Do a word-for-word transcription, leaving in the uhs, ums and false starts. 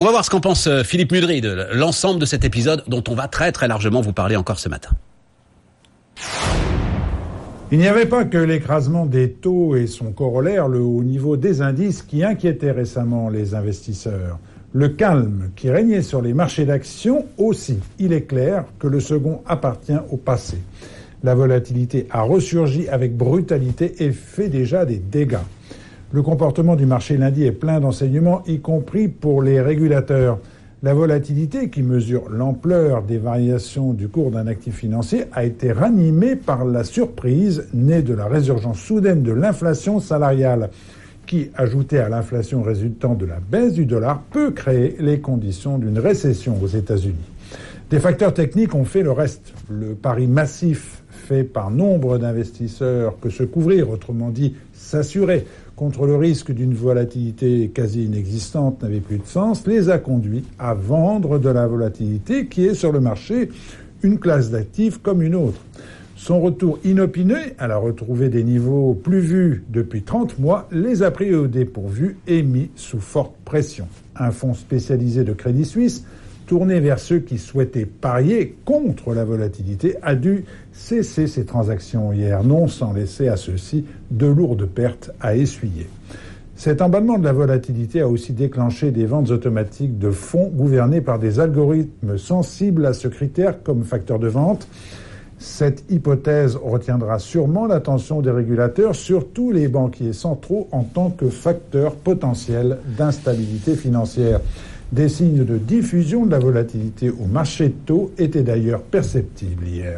On va voir ce qu'en pense Philippe Mudry de l'ensemble de cet épisode dont on va très très largement vous parler encore ce matin. Il n'y avait pas que l'écrasement des taux et son corollaire, le haut niveau des indices, qui inquiétait récemment les investisseurs. Le calme qui régnait sur les marchés d'actions aussi. Il est clair que le second appartient au passé. La volatilité a ressurgi avec brutalité et fait déjà des dégâts. Le comportement du marché lundi est plein d'enseignements, y compris pour les régulateurs. La volatilité, qui mesure l'ampleur des variations du cours d'un actif financier, a été ranimée par la surprise née de la résurgence soudaine de l'inflation salariale, qui, ajoutée à l'inflation résultant de la baisse du dollar, peut créer les conditions d'une récession aux États-Unis. Des facteurs techniques ont fait le reste. Le pari massif fait par nombre d'investisseurs que se couvrir, autrement dit s'assurer contre le risque d'une volatilité quasi inexistante n'avait plus de sens, les a conduits à vendre de la volatilité qui est sur le marché une classe d'actifs comme une autre. Son retour inopiné, à la retrouver des niveaux plus vus depuis trente mois, les a pris au dépourvu et mis sous forte pression. Un fonds spécialisé de Crédit Suisse, tourné vers ceux qui souhaitaient parier contre la volatilité, a dû cesser ses transactions hier, non sans laisser à ceux-ci de lourdes pertes à essuyer. Cet emballement de la volatilité a aussi déclenché des ventes automatiques de fonds gouvernés par des algorithmes sensibles à ce critère comme facteur de vente. Cette hypothèse retiendra sûrement l'attention des régulateurs, surtout les banquiers centraux, en tant que facteur potentiel d'instabilité financière. Des signes de diffusion de la volatilité au marché de taux étaient d'ailleurs perceptibles hier.